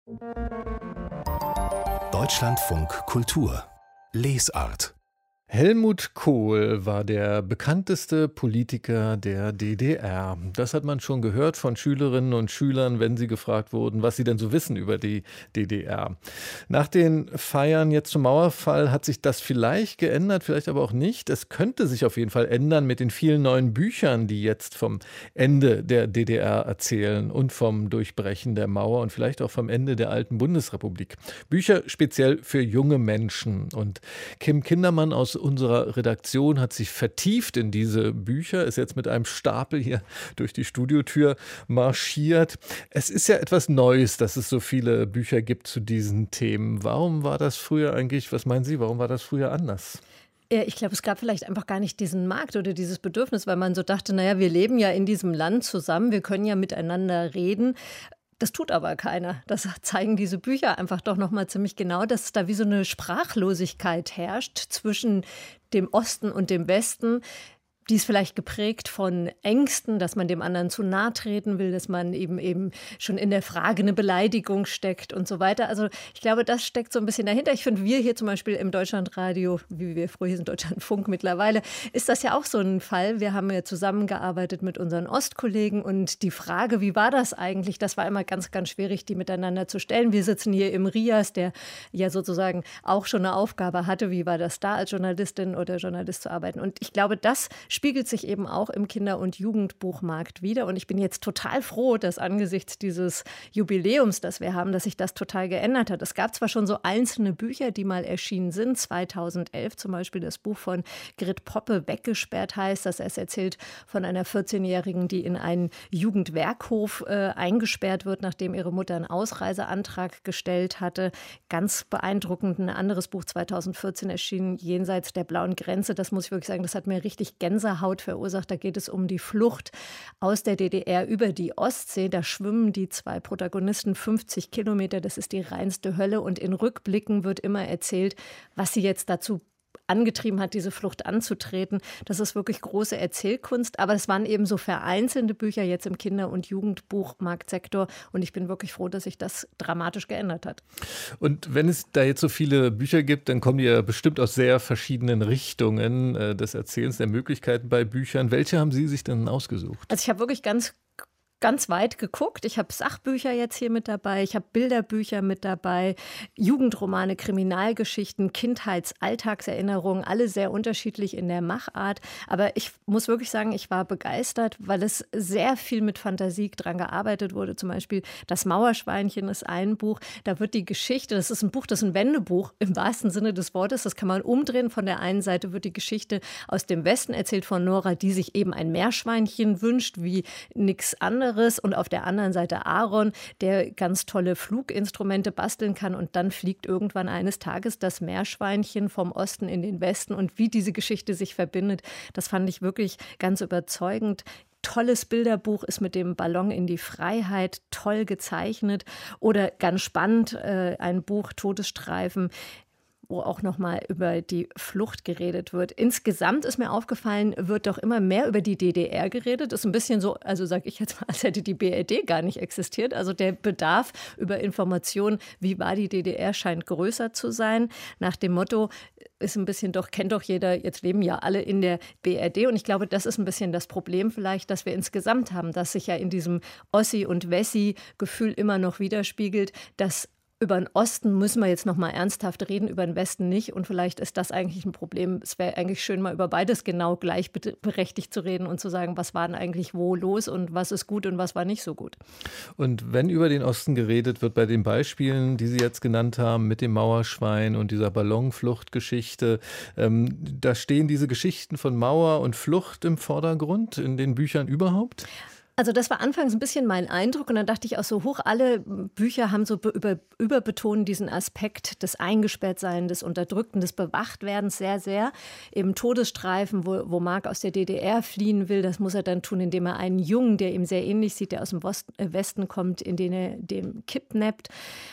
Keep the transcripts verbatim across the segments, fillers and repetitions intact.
Deutschlandfunk Kultur Lesart. Helmut Kohl war der bekannteste Politiker der D D R. Das hat man schon gehört von Schülerinnen und Schülern, wenn sie gefragt wurden, was sie denn so wissen über die D D R. Nach den Feiern jetzt zum Mauerfall hat sich das vielleicht geändert, vielleicht aber auch nicht. Es könnte sich auf jeden Fall ändern mit den vielen neuen Büchern, die jetzt vom Ende der D D R erzählen und vom Durchbrechen der Mauer und vielleicht auch vom Ende der alten Bundesrepublik. Bücher speziell für junge Menschen. Und Kim Kindermann aus unserer Redaktion hat sich vertieft in diese Bücher, ist jetzt mit einem Stapel hier durch die Studiotür marschiert. Es ist ja etwas Neues, dass es so viele Bücher gibt zu diesen Themen. Warum war das früher eigentlich, was meinen Sie, warum war das früher anders? Ja, ich glaube, es gab vielleicht einfach gar nicht diesen Markt oder dieses Bedürfnis, weil man so dachte, naja, wir leben ja in diesem Land zusammen, wir können ja miteinander reden. Das tut aber keiner. Das zeigen diese Bücher einfach doch noch mal ziemlich genau, dass da wie so eine Sprachlosigkeit herrscht zwischen dem Osten und dem Westen. Die ist vielleicht geprägt von Ängsten, dass man dem anderen zu nahe treten will, dass man eben eben schon in der Frage eine Beleidigung steckt und so weiter. Also ich glaube, das steckt so ein bisschen dahinter. Ich finde, wir hier zum Beispiel im Deutschlandradio, wie wir früher hießen, Deutschlandfunk mittlerweile, ist das ja auch so ein Fall. Wir haben ja zusammengearbeitet mit unseren Ostkollegen und die Frage, wie war das eigentlich, das war immer ganz, ganz schwierig, die miteinander zu stellen. Wir sitzen hier im RIAS, der ja sozusagen auch schon eine Aufgabe hatte, wie war das da als Journalistin oder Journalist zu arbeiten. Und ich glaube, das spiegelt sich eben auch im Kinder- und Jugendbuchmarkt wider. Und ich bin jetzt total froh, dass angesichts dieses Jubiläums, das wir haben, dass sich das total geändert hat. Es gab zwar schon so einzelne Bücher, die mal erschienen sind. zweitausendelf zum Beispiel das Buch von Grit Poppe, Weggesperrt heißt das. Es erzählt von einer vierzehnjährigen, die in einen Jugendwerkhof äh, eingesperrt wird, nachdem ihre Mutter einen Ausreiseantrag gestellt hatte. Ganz beeindruckend. Ein anderes Buch zweitausendvierzehn erschienen, Jenseits der blauen Grenze. Das muss ich wirklich sagen, das hat mir richtig Gänsehaut verursacht. Da geht es um die Flucht aus der D D R über die Ostsee. Da schwimmen die zwei Protagonisten fünfzig Kilometer. Das ist die reinste Hölle. Und in Rückblicken wird immer erzählt, was sie jetzt dazu angetrieben hat, diese Flucht anzutreten. Das ist wirklich große Erzählkunst. Aber es waren eben so vereinzelte Bücher jetzt im Kinder- und Jugendbuchmarktsektor. Und ich bin wirklich froh, dass sich das dramatisch geändert hat. Und wenn es da jetzt so viele Bücher gibt, dann kommen die ja bestimmt aus sehr verschiedenen Richtungen äh, des Erzählens, der Möglichkeiten bei Büchern. Welche haben Sie sich denn ausgesucht? Also ich habe wirklich ganz ganz weit geguckt. Ich habe Sachbücher jetzt hier mit dabei, ich habe Bilderbücher mit dabei, Jugendromane, Kriminalgeschichten, Kindheits-, Alltagserinnerungen, alle sehr unterschiedlich in der Machart. Aber ich muss wirklich sagen, ich war begeistert, weil es sehr viel mit Fantasie dran gearbeitet wurde. Zum Beispiel Das Mauerschweinchen ist ein Buch. Da wird die Geschichte, das ist ein Buch, das ist ein Wendebuch im wahrsten Sinne des Wortes. Das kann man umdrehen. Von der einen Seite wird die Geschichte aus dem Westen erzählt von Nora, die sich eben ein Meerschweinchen wünscht, wie nichts anderes. Und auf der anderen Seite Aaron, der ganz tolle Fluginstrumente basteln kann. Und dann fliegt irgendwann eines Tages das Meerschweinchen vom Osten in den Westen. Und wie diese Geschichte sich verbindet, das fand ich wirklich ganz überzeugend. Tolles Bilderbuch ist mit dem Ballon in die Freiheit, toll gezeichnet. Oder ganz spannend, äh, ein Buch Todesstreifen, wo auch noch mal über die Flucht geredet wird. Insgesamt ist mir aufgefallen, wird doch immer mehr über die D D R geredet. Das ist ein bisschen so, also sage ich jetzt mal, als hätte die B R D gar nicht existiert. Also der Bedarf über Informationen, wie war die D D R, scheint größer zu sein. Nach dem Motto, ist ein bisschen doch, kennt doch jeder, jetzt leben ja alle in der B R D. Und ich glaube, das ist ein bisschen das Problem vielleicht, dass wir insgesamt haben, dass sich ja in diesem Ossi- und Wessi-Gefühl immer noch widerspiegelt, dass über den Osten müssen wir jetzt noch mal ernsthaft reden, über den Westen nicht. Und vielleicht ist das eigentlich ein Problem. Es wäre eigentlich schön, mal über beides genau gleichberechtigt zu reden und zu sagen, was war denn eigentlich wo los und was ist gut und was war nicht so gut. Und wenn über den Osten geredet wird, bei den Beispielen, die Sie jetzt genannt haben, mit dem Mauerschwein und dieser Ballonfluchtgeschichte, ähm, da stehen diese Geschichten von Mauer und Flucht im Vordergrund in den Büchern überhaupt? Also das war anfangs ein bisschen mein Eindruck und dann dachte ich auch so, hoch, alle Bücher haben so über, überbetonen diesen Aspekt des Eingesperrtseins, des Unterdrückten, des Bewachtwerdens sehr, sehr. Eben Todesstreifen, wo, wo Mark aus der D D R fliehen will, das muss er dann tun, indem er einen Jungen, der ihm sehr ähnlich sieht, der aus dem Westen kommt, in den er den kidnappt.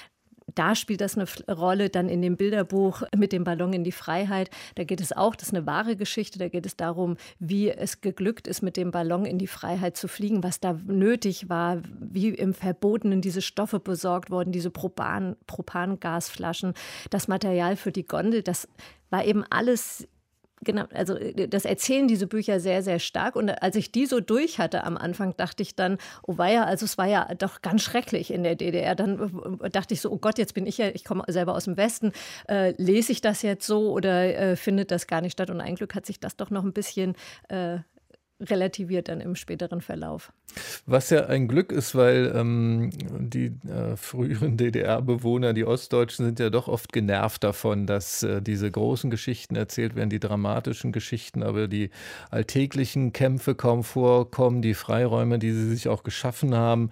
da spielt das eine Rolle. Dann in dem Bilderbuch mit dem Ballon in die Freiheit, da geht es auch, das ist eine wahre Geschichte, da geht es darum, wie es geglückt ist, mit dem Ballon in die Freiheit zu fliegen, was da nötig war, wie im Verbotenen diese Stoffe besorgt wurden, diese Propan, Propangasflaschen, das Material für die Gondel, das war eben alles. Genau, also das erzählen diese Bücher sehr, sehr stark. Und als ich die so durch hatte am Anfang, dachte ich dann, oh weia, also es war ja doch ganz schrecklich in der D D R. Dann dachte ich so, oh Gott, jetzt bin ich ja, ich komme selber aus dem Westen, äh, lese ich das jetzt so oder äh, findet das gar nicht statt? Und ein Glück hat sich das doch noch ein bisschen äh, relativiert dann im späteren Verlauf. Was ja ein Glück ist, weil ähm, die äh, früheren D D R-Bewohner, die Ostdeutschen, sind ja doch oft genervt davon, dass äh, diese großen Geschichten erzählt werden, die dramatischen Geschichten, aber die alltäglichen Kämpfe kaum vorkommen, die Freiräume, die sie sich auch geschaffen haben,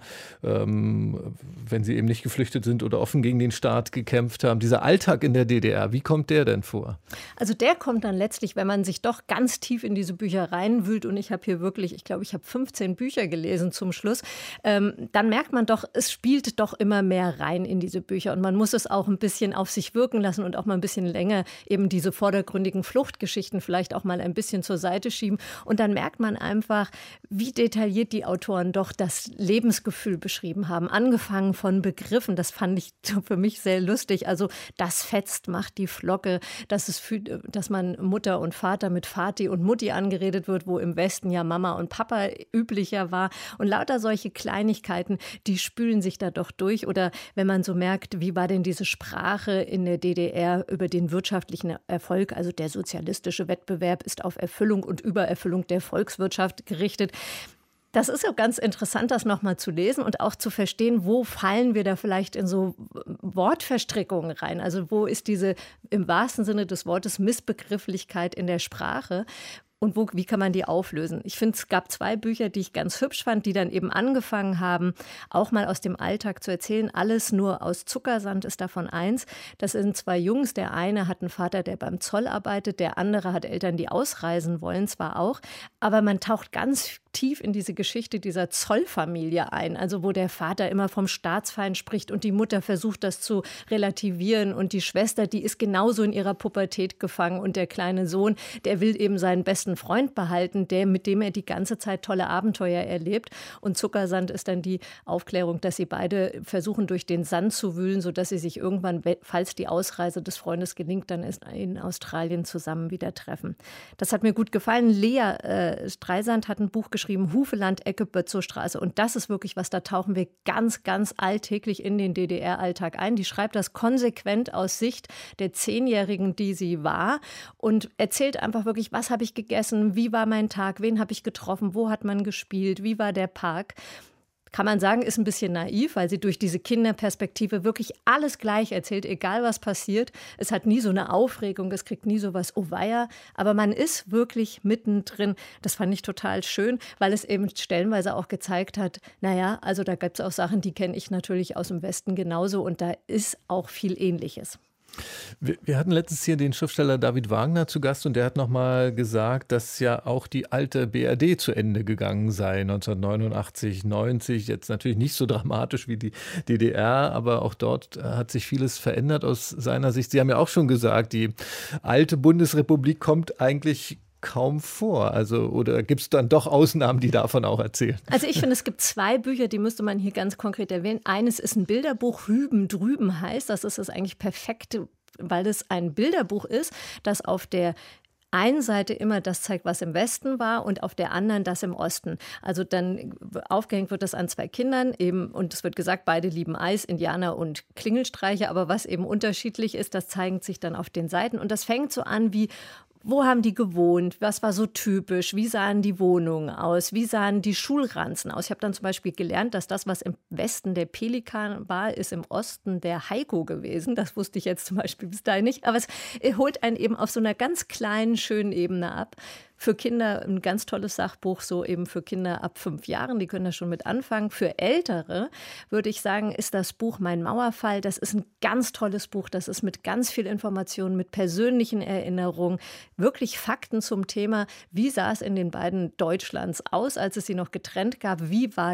ähm, wenn sie eben nicht geflüchtet sind oder offen gegen den Staat gekämpft haben. Dieser Alltag in der D D R, wie kommt der denn vor? Also der kommt dann letztlich, wenn man sich doch ganz tief in diese Bücher reinwühlt, und ich habe hier wirklich, ich glaube, ich habe fünfzehn Bücher gelesen zum Schluss, ähm, dann merkt man doch, es spielt doch immer mehr rein in diese Bücher und man muss es auch ein bisschen auf sich wirken lassen und auch mal ein bisschen länger eben diese vordergründigen Fluchtgeschichten vielleicht auch mal ein bisschen zur Seite schieben und dann merkt man einfach, wie detailliert die Autoren doch das Lebensgefühl beschrieben haben, angefangen von Begriffen, das fand ich für mich sehr lustig, also das fetzt, macht die Flocke, dass, es für, dass man Mutter und Vater mit Vati und Mutti angeredet wird, wo im Westen ja Mama und Papa üblicher war. Und lauter solche Kleinigkeiten, die spülen sich da doch durch. Oder wenn man so merkt, wie war denn diese Sprache in der D D R über den wirtschaftlichen Erfolg? Also der sozialistische Wettbewerb ist auf Erfüllung und Übererfüllung der Volkswirtschaft gerichtet. Das ist ja ganz interessant, das nochmal zu lesen und auch zu verstehen, wo fallen wir da vielleicht in so Wortverstrickungen rein? Also wo ist diese im wahrsten Sinne des Wortes Missbegrifflichkeit in der Sprache? Und wo, wie kann man die auflösen? Ich finde, es gab zwei Bücher, die ich ganz hübsch fand, die dann eben angefangen haben, auch mal aus dem Alltag zu erzählen. Alles nur aus Zuckersand ist davon eins. Das sind zwei Jungs. Der eine hat einen Vater, der beim Zoll arbeitet. Der andere hat Eltern, die ausreisen wollen, zwar auch. Aber man taucht ganz tief in diese Geschichte dieser Zollfamilie ein. Also wo der Vater immer vom Staatsfeind spricht und die Mutter versucht, das zu relativieren. Und die Schwester, die ist genauso in ihrer Pubertät gefangen. Und der kleine Sohn, der will eben seinen besten Freund behalten, der, mit dem er die ganze Zeit tolle Abenteuer erlebt. Und Zuckersand ist dann die Aufklärung, dass sie beide versuchen, durch den Sand zu wühlen, sodass sie sich irgendwann, falls die Ausreise des Freundes gelingt, dann in Australien zusammen wieder treffen. Das hat mir gut gefallen. Lea äh, Streisand hat ein Buch geschrieben, Hufeland, Ecke, Bötzowstraße. Und das ist wirklich was, da tauchen wir ganz, ganz alltäglich in den D D R-Alltag ein. Die schreibt das konsequent aus Sicht der Zehnjährigen, die sie war und erzählt einfach wirklich, was habe ich gegessen, wie war mein Tag, wen habe ich getroffen, wo hat man gespielt, wie war der Park. Kann man sagen, ist ein bisschen naiv, weil sie durch diese Kinderperspektive wirklich alles gleich erzählt, egal was passiert. Es hat nie so eine Aufregung, es kriegt nie so was, oh weia. Aber man ist wirklich mittendrin. Das fand ich total schön, weil es eben stellenweise auch gezeigt hat, naja, also da gibt es auch Sachen, die kenne ich natürlich aus dem Westen genauso und da ist auch viel Ähnliches. Wir, wir hatten letztens hier den Schriftsteller David Wagner zu Gast und der hat nochmal gesagt, dass ja auch die alte B R D zu Ende gegangen sei, neunzehnhundertneunundachtzig, neunzig, jetzt natürlich nicht so dramatisch wie die D D R, aber auch dort hat sich vieles verändert aus seiner Sicht. Sie haben ja auch schon gesagt, die alte Bundesrepublik kommt eigentlich kaum vor. Also, oder gibt es dann doch Ausnahmen, die davon auch erzählen? Also ich finde, es gibt zwei Bücher, die müsste man hier ganz konkret erwähnen. Eines ist ein Bilderbuch, Hüben drüben heißt. Das ist das eigentlich perfekte, weil es ein Bilderbuch ist, das auf der einen Seite immer das zeigt, was im Westen war und auf der anderen das im Osten. Also dann aufgehängt wird das an zwei Kindern eben und es wird gesagt, beide lieben Eis, Indianer und Klingelstreiche, aber was eben unterschiedlich ist, das zeigt sich dann auf den Seiten und das fängt so an wie: Wo haben die gewohnt? Was war so typisch? Wie sahen die Wohnungen aus? Wie sahen die Schulranzen aus? Ich habe dann zum Beispiel gelernt, dass das, was im Westen der Pelikan war, ist im Osten der Heiko gewesen. Das wusste ich jetzt zum Beispiel bis dahin nicht. Aber es holt einen eben auf so einer ganz kleinen, schönen Ebene ab. Für Kinder ein ganz tolles Sachbuch, so eben für Kinder ab fünf Jahren, die können da schon mit anfangen. Für Ältere würde ich sagen, ist das Buch Mein Mauerfall. Das ist ein ganz tolles Buch, das ist mit ganz viel Informationen, mit persönlichen Erinnerungen, wirklich Fakten zum Thema, wie sah es in den beiden Deutschlands aus, als es sie noch getrennt gab, wie war die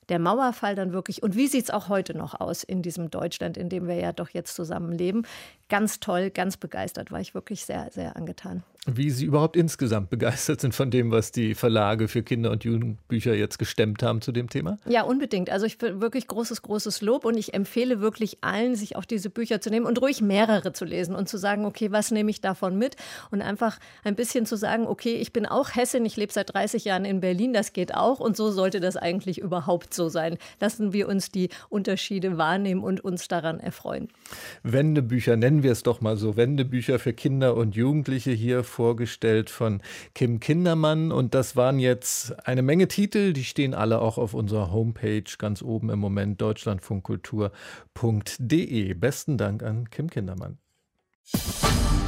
der Mauerfall dann wirklich, und wie sieht es auch heute noch aus in diesem Deutschland, in dem wir ja doch jetzt zusammenleben. Ganz toll, ganz begeistert, war ich wirklich sehr, sehr angetan. Wie Sie überhaupt insgesamt begeistert sind von dem, was die Verlage für Kinder- und Jugendbücher jetzt gestemmt haben zu dem Thema? Ja, unbedingt. Also ich bin wirklich großes, großes Lob, und ich empfehle wirklich allen, sich auch diese Bücher zu nehmen und ruhig mehrere zu lesen und zu sagen, okay, was nehme ich davon mit? Und einfach ein bisschen zu sagen, okay, ich bin auch Hessin, ich lebe seit dreißig Jahren in Berlin, das geht auch, und so sollte das eigentlich überhaupt so sein. Lassen wir uns die Unterschiede wahrnehmen und uns daran erfreuen. Wendebücher, nennen wir es doch mal so, Wendebücher für Kinder und Jugendliche, hier vorgestellt von Kim Kindermann. Und das waren jetzt eine Menge Titel, die stehen alle auch auf unserer Homepage ganz oben im Moment, deutschlandfunkkultur punkt de. Besten Dank an Kim Kindermann.